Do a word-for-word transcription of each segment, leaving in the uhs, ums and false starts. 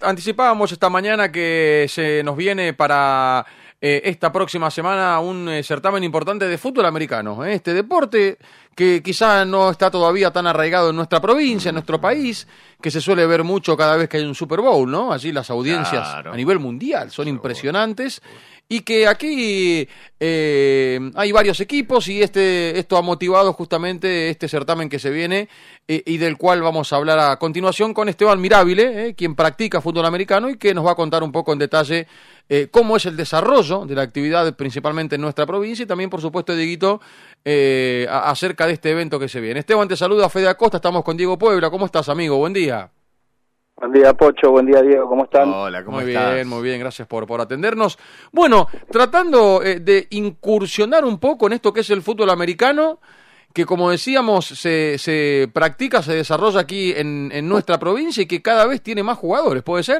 anticipábamos esta mañana que se nos viene para eh, esta próxima semana un eh, certamen importante de fútbol americano. ¿eh? Este deporte que quizá no está todavía tan arraigado en nuestra provincia, en nuestro país, que se suele ver mucho cada vez que hay un Super Bowl, ¿no? Allí las audiencias Claro. a nivel mundial son Seguro. impresionantes. Y que aquí eh, hay varios equipos y este esto ha motivado justamente este certamen que se viene eh, y del cual vamos a hablar a continuación con Esteban Mirabile, eh, quien practica fútbol americano y que nos va a contar un poco en detalle eh, cómo es el desarrollo de la actividad principalmente en nuestra provincia y también, por supuesto, Dieguito, eh, a, acerca de este evento que se viene. Esteban, te saluda Fede Acosta, estamos con Diego Puebla. ¿Cómo estás, amigo? Buen día. Buen día, Pocho. Buen día, Diego. ¿Cómo están? Hola, ¿cómo muy estás? bien, muy bien, gracias por, por atendernos. Bueno, tratando eh, de incursionar un poco en esto que es el fútbol americano, que como decíamos, se, se practica, se desarrolla aquí en, en nuestra provincia y que cada vez tiene más jugadores, ¿puede ser?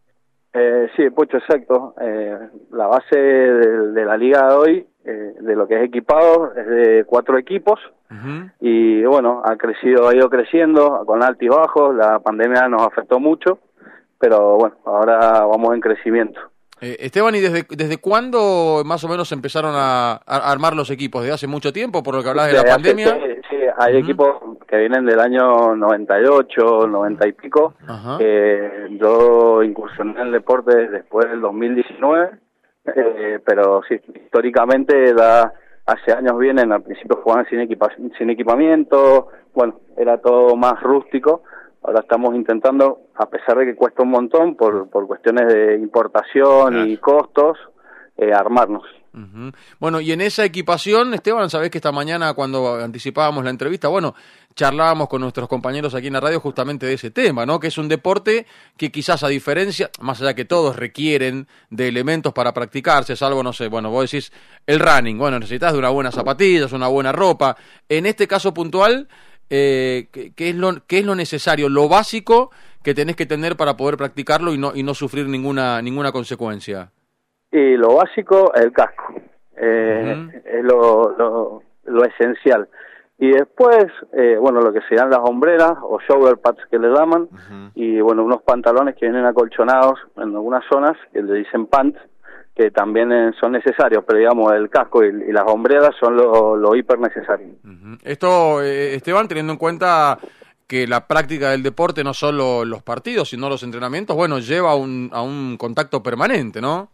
Eh, sí, Pocho, exacto. Eh, la base de, de la liga de hoy, eh, de lo que es equipado, es de cuatro equipos. Uh-huh. Y bueno, ha crecido, ha ido creciendo con altos y bajos. La pandemia nos afectó mucho, pero bueno, ahora vamos en crecimiento. Eh, Esteban, ¿y desde, desde cuándo más o menos empezaron a, a armar los equipos? ¿Desde hace mucho tiempo, por lo que hablabas de la Desde pandemia? hace- sí, sí, hay Uh-huh. equipos que vienen del año noventa y ocho, noventa y pico. Ajá. Eh, yo incursioné en el deporte después del dos mil diecinueve, eh, pero sí, históricamente da, hace años vienen, al principio jugaban sin, equipa sin equipamiento, bueno, era todo más rústico. Ahora estamos intentando, a pesar de que cuesta un montón por, por cuestiones de importación Claro. y costos, eh, armarnos. Uh-huh. Bueno, y en esa equipación, Esteban, sabés que esta mañana cuando anticipábamos la entrevista, bueno, charlábamos con nuestros compañeros aquí en la radio justamente de ese tema, ¿no? Que es un deporte que quizás a diferencia, más allá que todos requieren de elementos para practicarse, salvo, no sé, bueno, vos decís el running, bueno, necesitas de una buena zapatillas, una buena ropa. En este caso puntual, eh, ¿qué, qué es lo, qué es lo necesario, lo básico que tenés que tener para poder practicarlo y no, y no sufrir ninguna, ninguna consecuencia? Y lo básico, el casco, eh, Uh-huh. es lo, lo, lo esencial. Y después, eh, bueno, lo que serían las hombreras o shoulder pads que le llaman, Ujú. y bueno, unos pantalones que vienen acolchonados en algunas zonas, que le dicen pants, que también eh, son necesarios, pero digamos, el casco y, y las hombreras son lo, lo hiper necesario. Uh-huh. Esto, eh, Esteban, teniendo en cuenta que la práctica del deporte, no solo los partidos, sino los entrenamientos, bueno, lleva a un, a un contacto permanente, ¿no?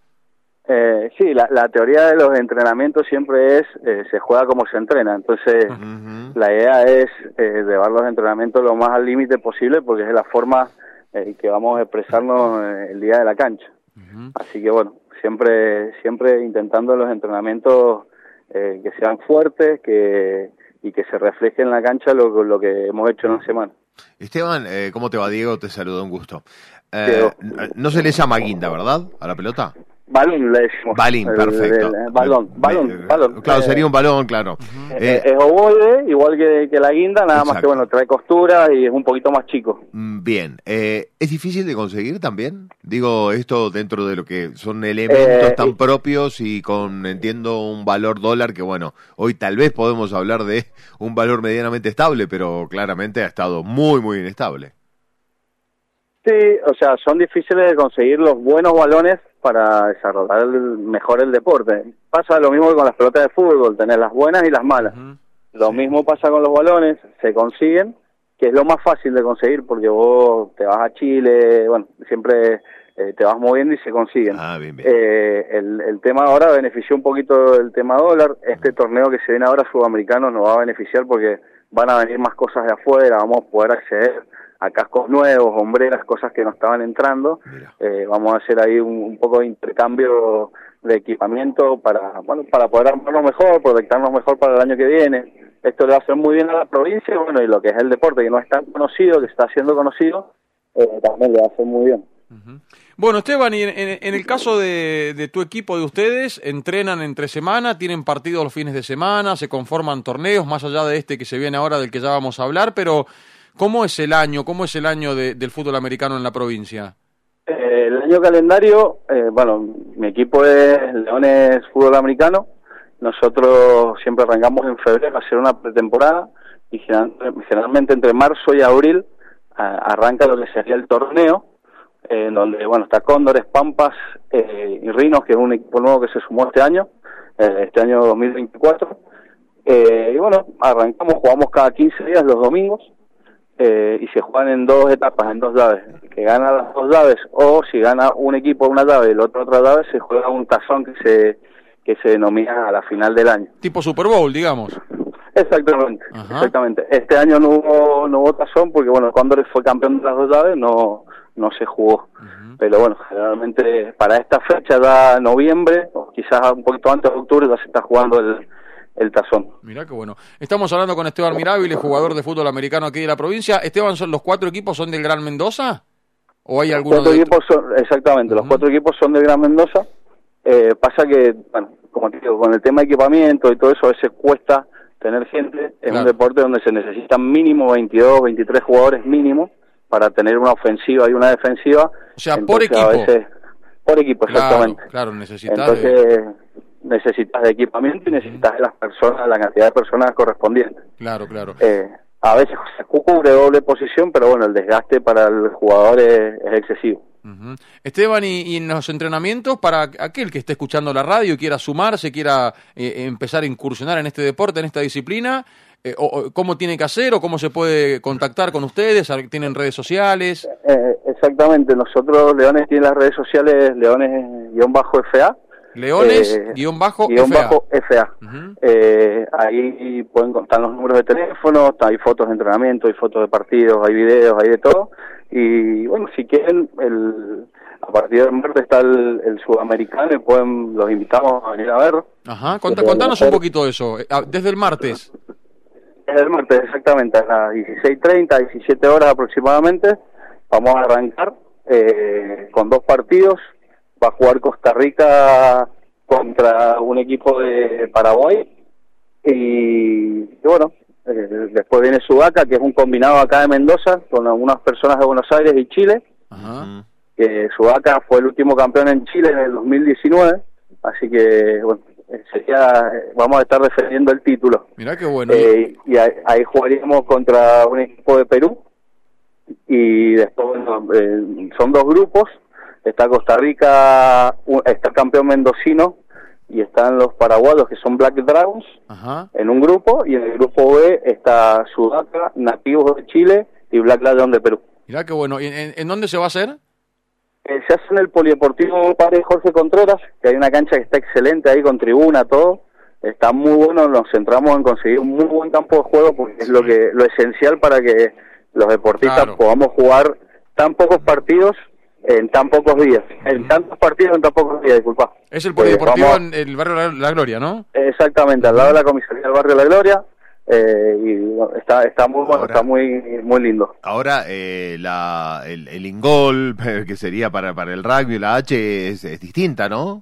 Eh, sí, la, la teoría de los entrenamientos siempre es, eh, se juega como se entrena, entonces Ujú. la idea es eh, llevar los entrenamientos lo más al límite posible porque es la forma eh, que vamos a expresarnos eh, el día de la cancha. Uh-huh. Así que bueno, siempre siempre intentando los entrenamientos eh, que sean fuertes que y que se refleje en la cancha lo, lo que hemos hecho en la semana. Esteban, eh, ¿cómo te va, Diego? Te saludo, un gusto. Eh, Diego. n- no se le llama guinda, ¿verdad? A la pelota. Balón le decimos. Balín, El- perfecto. el- el balón, Me- balón, me- balón. Claro, Eh, sería un balón, claro. Eh, Eh, es ovoide, igual que, que la guinda, nada más Exacto. que bueno, trae costura y es un poquito más chico. mm, bien, eh, ¿es difícil de conseguir también? Digo, esto dentro de lo que son elementos Eh, tan y- propios y con, entiendo, un valor dólar que, bueno, hoy tal vez podemos hablar de un valor medianamente estable, pero claramente ha estado muy, muy inestable. Sí, o sea, son difíciles de conseguir los buenos balones para desarrollar el- mejor el deporte. Pasa lo mismo que con las pelotas de fútbol, tener las buenas y las malas. Uh-huh. Lo mismo pasa con los balones, se consiguen, que es lo más fácil de conseguir porque vos te vas a Chile, bueno, siempre eh, te vas moviendo y se consiguen. Ah, bien, bien. Eh, el, el tema ahora benefició un poquito el tema dólar. Este torneo que se viene ahora sudamericano nos va a beneficiar porque van a venir más cosas de afuera, vamos a poder acceder a cascos nuevos, hombreras, cosas que no estaban entrando. Mira. Eh, vamos a hacer ahí un, un poco de intercambio de equipamiento para, bueno, para poder armarnos mejor, proyectarnos mejor para el año que viene. Esto le va a hacer muy bien a la provincia, bueno, y lo que es el deporte, que no es tan conocido, que está siendo conocido, eh, también le va a hacer muy bien. Uh-huh. Bueno, Esteban, y en, en, en el caso de, de tu equipo, de ustedes, ¿entrenan entre semana, tienen partidos los fines de semana, se conforman torneos, más allá de este que se viene ahora, del que ya vamos a hablar, pero ¿cómo es el año, cómo es el año de, del fútbol americano en la provincia? Eh, el año calendario, eh, bueno, mi equipo es Leones Fútbol Americano. Nosotros siempre arrancamos en febrero a hacer una pretemporada y general, generalmente entre marzo y abril a, arranca lo que sería el torneo. en donde, bueno, está Cóndores, Pampas eh, y Rinos, que es un equipo nuevo que se sumó este año, eh, este año dos mil veinticuatro. Eh, y bueno, arrancamos, jugamos cada quince días los domingos, eh, y se juegan en dos etapas, en dos llaves. Que gana las dos llaves, o si gana un equipo una llave y el otro otra llave, se juega un tazón que se que se denomina a la final del año. Tipo Super Bowl, digamos. Exactamente, Ajá. exactamente. Este año no hubo, no hubo tazón porque, bueno, Cóndores fue campeón de las dos llaves, no no se jugó. Uh-huh. Pero bueno, generalmente para esta fecha, da noviembre, o quizás un poquito antes de octubre, ya se está jugando el, el tazón. Mirá qué bueno. Estamos hablando con Esteban Mirabile, jugador de fútbol americano aquí de la provincia. Esteban, ¿son los cuatro equipos son del Gran Mendoza? ¿O hay algunos cuatro de equipos son, exactamente, uh-huh. los cuatro equipos son del Gran Mendoza. Eh, pasa que, bueno, como te digo, con el tema de equipamiento y todo eso, a veces cuesta tener gente. Es claro. un deporte donde se necesitan mínimo veintidós, veintitrés jugadores mínimo para tener una ofensiva y una defensiva. O sea, Entonces, por equipo. A veces, por equipo, exactamente. Claro, claro, necesitas Entonces, de... necesitas de equipamiento y necesitas de las personas, la cantidad de personas correspondientes. Claro, claro. Eh, a veces se cubre doble posición, pero bueno, el desgaste para el jugador es, es excesivo. Uh-huh. Esteban, y, y en los entrenamientos, para aquel que esté escuchando la radio y quiera sumarse, quiera eh, empezar a incursionar en este deporte, en esta disciplina, eh, o, o, ¿cómo tiene que hacer o cómo se puede contactar con ustedes? ¿Tienen redes sociales? Eh, exactamente, nosotros, Leones, tiene las redes sociales Leones-F A. Leones-F A. Uh-huh. eh, ahí pueden contar los números de teléfono, hay fotos de entrenamiento, hay fotos de partidos, hay videos, hay de todo. Y bueno, si quieren, el, a partir del martes está el, el sudamericano y pueden, los invitamos a venir a verlo. Ajá, Cont- contanos un poquito de eso, desde el martes. Desde el martes, exactamente, a las dieciséis treinta, diecisiete horas aproximadamente, vamos a arrancar eh, con dos partidos. Va a jugar Costa Rica contra un equipo de Paraguay y, y bueno, eh, después viene Sudaca, que es un combinado acá de Mendoza con algunas personas de Buenos Aires y Chile. Ajá. Que Sudaca fue el último campeón en Chile en el dos mil diecinueve, así que bueno, sería, vamos a estar defendiendo el título. Mirá qué bueno. Eh, y ahí, ahí jugaríamos contra un equipo de Perú y después bueno, eh, son dos grupos. Está Costa Rica, está el campeón mendocino y están los paraguayos que son Black Dragons. Ajá. En un grupo, y en el grupo B está Sudaca, Nativos de Chile y Black Lion de Perú. Mirá qué bueno. ¿Y en, en dónde se va a hacer? Eh, se hace en el Polideportivo Padre Jorge Contreras, que hay una cancha que está excelente ahí con tribuna, todo. Está muy bueno, nos centramos en conseguir un muy buen campo de juego porque es lo que lo esencial para que los deportistas claro. podamos jugar tan pocos partidos en tan pocos días, en tantos partidos en tan pocos días, disculpa. Es el polideportivo eh, en el barrio La, La Gloria, ¿no? Exactamente, al lado de la comisaría del barrio La Gloria, eh, y bueno, está está muy bueno, ahora, está muy muy lindo. Ahora, eh, la el, el ingol, que sería para para el rugby, la H, es, es distinta, ¿no?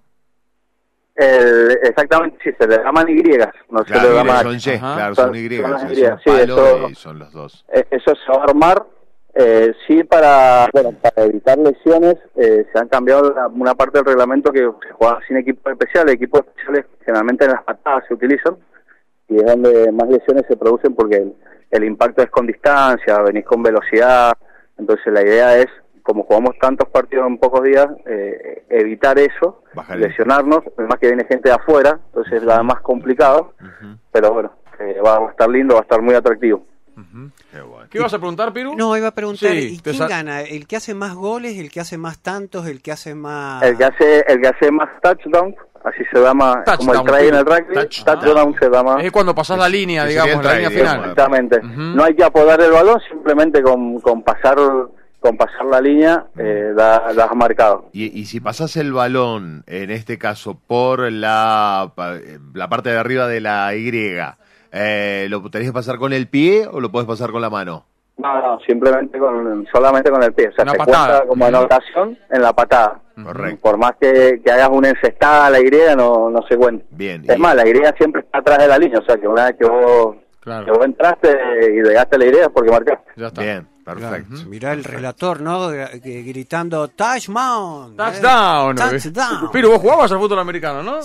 El, exactamente, sí, se le llaman Y, no claro, se le llaman son Y, claro, son, son Y, son, son, Y, sí, eso, son los dos. Eso se va a armar. Eh, sí, para bueno para evitar lesiones, eh, se han cambiado la, una parte del reglamento que se juega sin equipos especiales. Equipos especiales generalmente en las patadas se utilizan y es donde más lesiones se producen porque el, el impacto es con distancia, venís con velocidad. Entonces la idea es, como jugamos tantos partidos en pocos días, eh, evitar eso, Bajaré. lesionarnos. Además que viene gente de afuera, entonces es más complicado. Uh-huh. Pero bueno, eh, va a estar lindo, va a estar muy atractivo. Uh-huh. Qué, bueno. ¿Qué ibas a preguntar, Piru? No, iba a preguntar, sí, ¿y quién sa- gana? ¿El que hace más goles, el que hace más tantos, el que hace más...? El que hace, el que hace más touchdowns, así se llama, touchdown, como el try en el rugby, touchdown, touchdown se llama. Es cuando pasás la línea, digamos, la línea final. Exactamente. Uh-huh. No hay que apodar el balón, simplemente con, con pasar con pasar la línea, eh, la, la has marcado. Y, y si pasás el balón, en este caso, por la, la parte de arriba de la Y... Eh, ¿lo tenés que pasar con el pie o lo podés pasar con la mano? No, no, simplemente con, solamente con el pie. O sea, una se patada. Cuenta como anotación en la patada. Correcto. Por más que, que hagas una encestada a la Y, no, no se cuenta. Bien. Es y... más, la Y siempre está atrás de la línea, o sea, que una vez que vos, claro. que vos entraste y llegaste a la Y es porque marcaste. Ya está. Bien, perfecto. Claro. Mirá el relator, ¿no? Gritando, touchdown. Touchdown. Eh. Touchdown. Pero vos jugabas al fútbol americano, ¿no? Sí.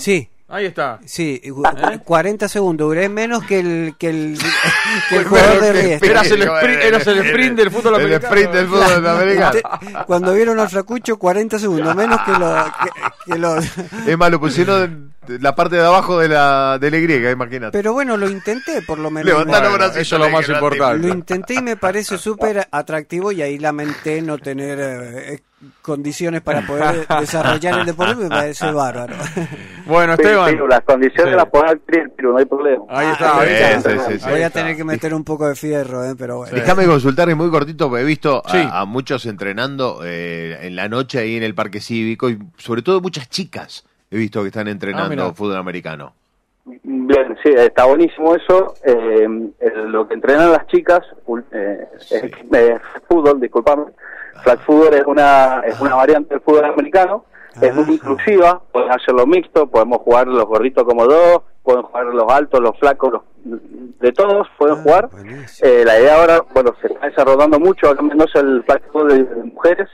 Ahí está. Sí, ¿Eh? cuarenta segundos, duré menos que el que el, que el Bueno, jugador de que- Riestra. eras el sprint, eras el sprint del fútbol El americano. sprint del fútbol americano. Usted- Cuando vieron al Flacucho, cuarenta segundos, menos que los... Que, que los... Es más, lo pusieron en la parte de abajo de la, de la Y, imagínate. Pero bueno, lo intenté por lo menos. Levantá los Bueno, brazos. eso es lo más importante. Lo intenté y me parece súper atractivo y ahí lamenté no tener eh, condiciones para poder desarrollar el deporte, me parece bárbaro. Bueno, Sí, Esteban. Piru, las condiciones Sí. las podés adquirir, pero no hay problema. Ahí Ah, está, ahí sí, está. sí, sí, sí. Voy a Ahí tener está. que meter un poco de fierro, eh, pero bueno. Déjame consultar, es muy cortito, porque he visto a- Sí. a, muchos entrenando eh, en la noche ahí en el Parque Cívico y sobre todo muchas chicas he visto que están Ah, entrenando mira. fútbol americano. Bien, sí, está buenísimo eso. Eh, el- lo que entrenan las chicas ul- eh, es eh, fútbol, disculpame. Flag football es una es una variante del fútbol americano. Es muy Ah. inclusiva, pueden hacerlo mixto, podemos jugar los gorditos como dos, pueden jugar los altos, los flacos, los, de todos pueden Ah, jugar. buenísimo. Eh, la idea ahora, bueno, se está desarrollando mucho, acá en Mendoza el flag football de, de mujeres,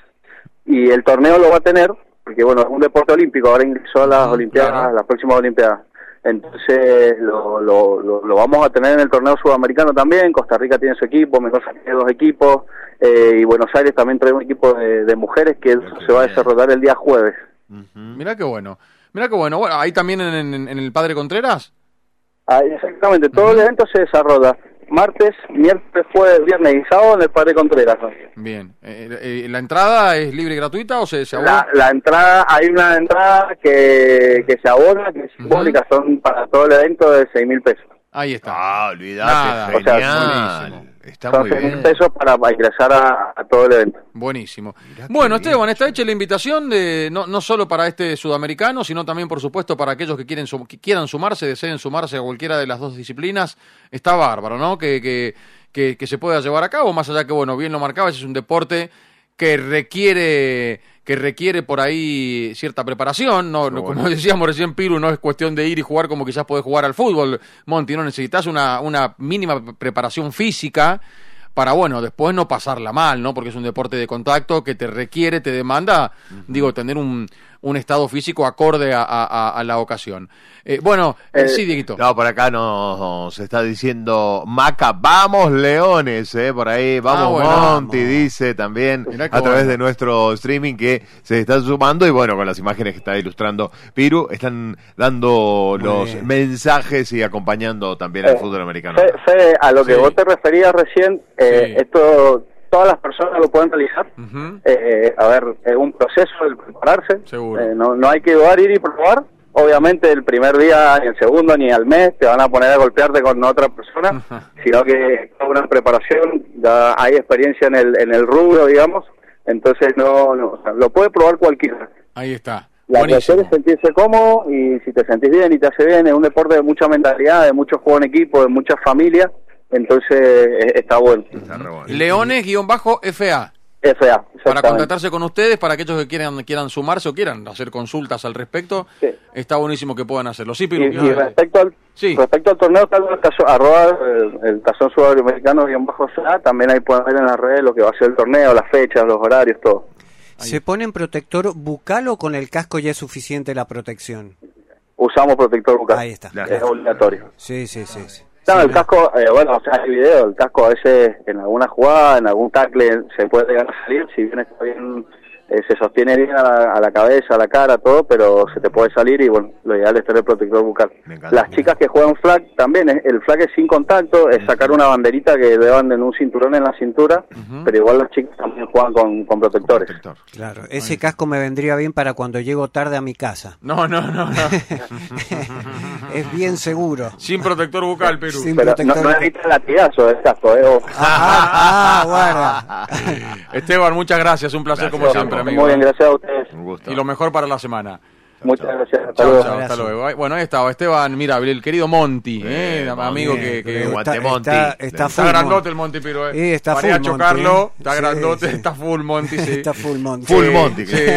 y el torneo lo va a tener, porque bueno, es un deporte olímpico, ahora ingresó a las Ujú, Olimpiadas, claro. a las próximas Olimpiadas. Entonces lo, lo, lo, lo vamos a tener en el torneo sudamericano también. Costa Rica tiene su equipo, Mendoza tiene dos equipos, eh, y Buenos Aires también trae un equipo de, de mujeres que eso Qué se va a bien. desarrollar el día jueves. Ujú. Mirá qué bueno. Mirá qué bueno. Bueno, ahí también en, en- en el Padre Contreras. Ah, exactamente, todo el evento se desarrolla martes, miércoles, jueves, viernes y sábado en el Padre Contreras. Bien. Eh, eh, ¿La entrada es libre y gratuita o se, se La, abona? la entrada, hay una entrada que, que se abona, que es simbólica, son para todo el evento de seis mil pesos. Ahí está. Ah, olvidate, Nada. O sea, genial. buenísimo. Está Son muy seis mil bien. pesos para, para ingresar a, a todo el evento. Buenísimo. Mirá qué Bueno, bien, Esteban, está che. hecha la invitación de no, no solo para este sudamericano, sino también, por supuesto, para aquellos que quieren sum- que quieran sumarse, deseen sumarse a cualquiera de las dos disciplinas. Está bárbaro, ¿no? Que, que, que, que se pueda llevar a cabo, más allá que, bueno, bien lo marcabas, es un deporte que requiere que requiere por ahí cierta preparación, no, no, como decíamos recién, Piru, no es cuestión de ir y jugar como quizás podés jugar al fútbol, Monty, no necesitas una, una mínima preparación física para, bueno, después no pasarla mal, ¿no? Porque es un deporte de contacto que te requiere, te demanda, digo, tener un, un estado físico acorde a, a- a la ocasión. Eh, bueno, eh, Eh, sí, Dieguito. No, por acá nos está diciendo Maca, vamos Leones, eh, por ahí, vamos Ah, bueno, Monty, vamos. dice también Mirá qué a través bueno. de nuestro streaming que se están sumando y bueno, con las imágenes que está ilustrando Piru, están dando Muy los bien. mensajes y acompañando también al Eh, fútbol americano. Fe- Fede, a lo que Sí. vos te referías recién, eh, Sí. esto todas las personas lo pueden realizar. Ujú. Eh, a ver, es un proceso el prepararse. Seguro. Eh, no, no hay que dudar, ir y probar. Obviamente el primer día, ni el segundo, ni al mes te van a poner a golpearte con otra persona, sino que toda una preparación, ya hay experiencia en el, en el rubro, digamos. Entonces no, no o sea, lo puede probar cualquiera. Ahí está. La cuestión Buenísimo. es sentirse cómodo y si te sentís bien y te hace bien, es un deporte de mucha mentalidad, de mucho juego en equipo, de mucha familia, entonces eh, está bueno. Está re bueno. Leones-F A. F A, Para exactamente. contactarse con ustedes, para aquellos que quieran quieran sumarse o quieran hacer consultas al respecto, Sí. está buenísimo que puedan hacerlo. Sí, Y, Piru. y respecto al Sí. respecto al torneo, tal vez el caso, arroba el, el tazón sudamericano guión bajo C A, también ahí pueden ver en las redes lo que va a ser el torneo, las fechas, los horarios, todo. ¿Se ponen protector bucal o con el casco ya es suficiente la protección? Usamos protector bucal. Ahí está. Es obligatorio. Sí, sí, sí. sí. No, Sí, el casco, eh, bueno, o sea, hay video, el casco a veces en alguna jugada, en algún tackle se puede llegar a salir, si bien está bien, eh, se sostiene bien a la, a la cabeza, a la cara, todo, pero se te puede salir y bueno, lo ideal es tener protector bucal. Me encanta. Las chicas que juegan flag también, es- el flag es sin contacto, es sacar una banderita que llevan en un cinturón en la cintura, pero igual las chicas también juegan con, con protectores. Protector. Claro, ese casco me vendría bien para cuando llego tarde a mi casa. No, no, no, no. Es bien seguro. Sin protector bucal, Piru. Sin Pero no, protector no bucal. evita el latigazo del casco, eh, ojo. Ah, ah, bueno. Esteban, muchas gracias. Un placer Gracias, como siempre, Capo. amigo. Muy bien, gracias a ustedes. Un gusto. Y lo mejor para la semana. Muchas gracias. Hasta Chao, luego. chao, hasta Abrazo. luego. Ay, Bueno, ahí estaba Esteban, mira, el querido Monty, Bien, eh, Monty. amigo que, Bien, que bien. está, Guantemonti. está, está está full, grandote Monty. el Monty, Piru, eh. Sí, está Paré full, a chocarlo, Monty, eh. está Sí, grandote, sí. está full Monty, sí. Está full Monty. Full Sí, Monty. sí.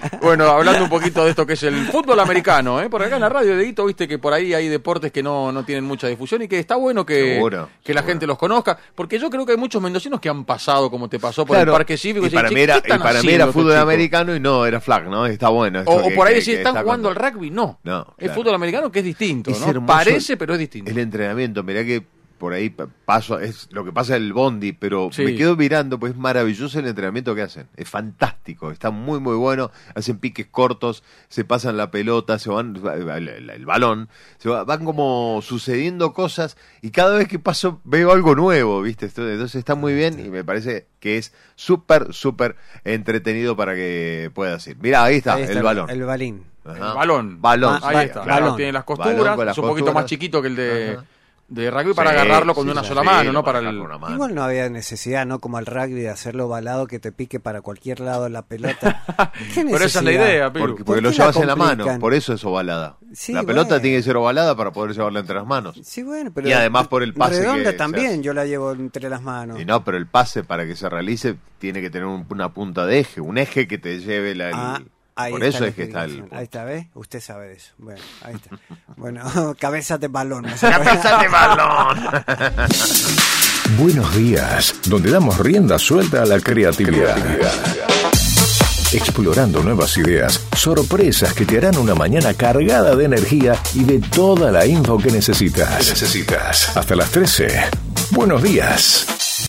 Bueno, hablando un poquito de esto que es el fútbol americano, ¿eh? Por acá en la radio, Dieguito, viste que por ahí hay deportes que no, no tienen mucha difusión y que está bueno que, Seguro, que la seguro. gente los conozca, porque yo creo que hay muchos mendocinos que han pasado, como te pasó por Claro, el Parque Cívico, y decís, para "Che, mí era, ¿qué están y para mí haciendo era estos fútbol chicos?". americano y no era flag, ¿no? Está bueno. esto O, o que- por ahí que- decís, que ¿están está jugando al contando. rugby? No. No, El claro. fútbol americano que es distinto, Es ¿no? hermoso Parece, pero es distinto. El entrenamiento, mirá que por ahí pa- paso, es lo que pasa en el bondi, pero Sí. me quedo mirando, pues es maravilloso el entrenamiento que hacen. Es fantástico, está muy, muy bueno. Hacen piques cortos, se pasan la pelota, se van, el, el- el balón, se va- van como sucediendo cosas y cada vez que paso veo algo nuevo, ¿viste? Entonces está muy bien y me parece que es súper, súper entretenido para que puedas ir. Mirá, ahí está, Ahí está el balón. El balín. Ajá. El balón. Balón, Ah, Ahí sí, está. balón. Claro, tiene las Balón costuras, con las es un poquito más costuras. chiquito que el de, Ajá. de rugby para Sí, agarrarlo con sí, una sí, sola sí, mano, lo ¿no? Para manejas el... con una mano. Igual no había necesidad, ¿no? Como al rugby, de hacerlo balado que te pique para cualquier lado la pelota. ¿Qué Pero esa es la necesidad? idea, Pilu. Porque, ¿Por porque qué lo la llevas en la complican? mano, por eso es ovalada. Sí, la pelota bueno. tiene que ser ovalada para poder llevarla entre las manos. Sí, bueno, pero... Y además por el pase Redonda que también, se hace. yo la llevo entre las manos. Y no, pero el pase para que se realice tiene que tener un- una punta de eje, un eje que te lleve la... el- Ah, ahí por está eso la es que está el... explicación. Ahí está, ¿ves? Usted sabe de eso. Bueno, ahí está. Bueno, cabeza de balón. ¡Cabeza de balón! Buenos días, donde damos rienda suelta a la creatividad. Explorando nuevas ideas, sorpresas que te harán una mañana cargada de energía y de toda la info que necesitas. Necesitas. Hasta las trece. Buenos días.